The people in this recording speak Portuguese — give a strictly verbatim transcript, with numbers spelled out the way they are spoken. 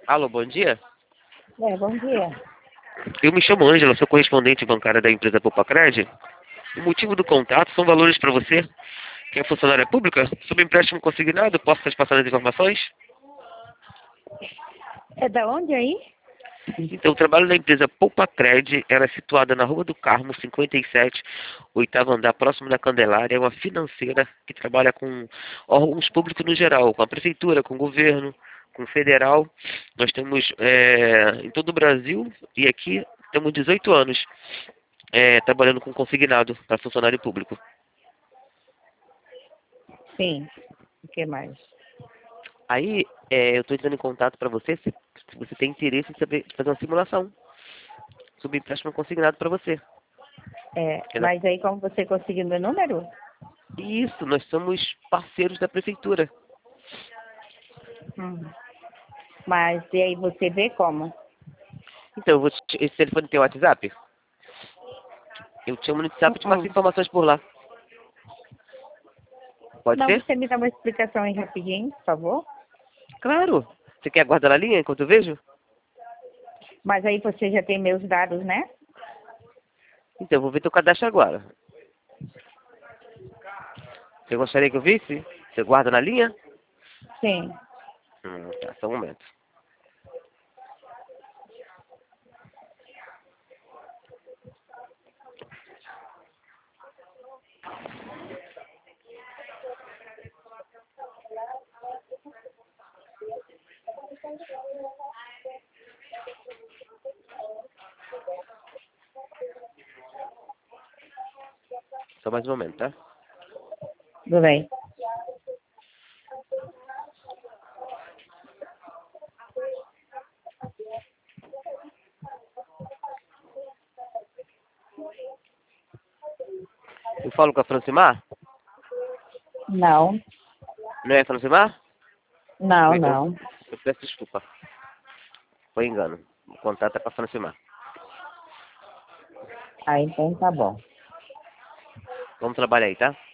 Alô, bom dia. É, bom dia. Eu me chamo Ângela, sou correspondente bancária da empresa Popacred. O motivo do contato são valores para você, que é funcionária pública, sob empréstimo consignado. Posso satisfazer as informações? É da onde aí? Então, o trabalho da empresa Popacred, ela é situada na Rua do Carmo, cinquenta e sete, oitavo andar, próximo da Candelária. É uma financeira que trabalha com órgãos públicos no geral, com a prefeitura, com o governo, com o federal. Nós temos é, em todo o Brasil e aqui temos dezoito anos é, trabalhando com consignado para funcionário público. Sim. O que mais? Aí, é, eu estou entrando em contato para você se, se você tem interesse em saber, fazer uma simulação sobre empréstimo consignado para você. É, Ela- mas aí como você conseguiu meu número? Isso, nós somos parceiros da prefeitura. Hum. Mas e aí você vê como? Então, eu vou te, esse telefone tem WhatsApp? Eu te chamo no WhatsApp e te passo Hum. informações por lá. Pode Não, ser? você me dá uma explicação aí rapidinho, por favor? Claro. Você quer aguardar na linha enquanto eu vejo? Mas aí você já tem meus dados, né? Então, eu vou ver teu cadastro agora. Você gostaria que eu visse? Você guarda na linha? Sim. Hum, tá, só um momento. Só mais um momento, tá? Tudo bem. Eu falo com a Francimar? Não, Não é a Francimar? não, Então, não. eu peço desculpa. Foi engano. O contato é com a Francimar. Ah, então tá bom. Vamos trabalhar aí, tá?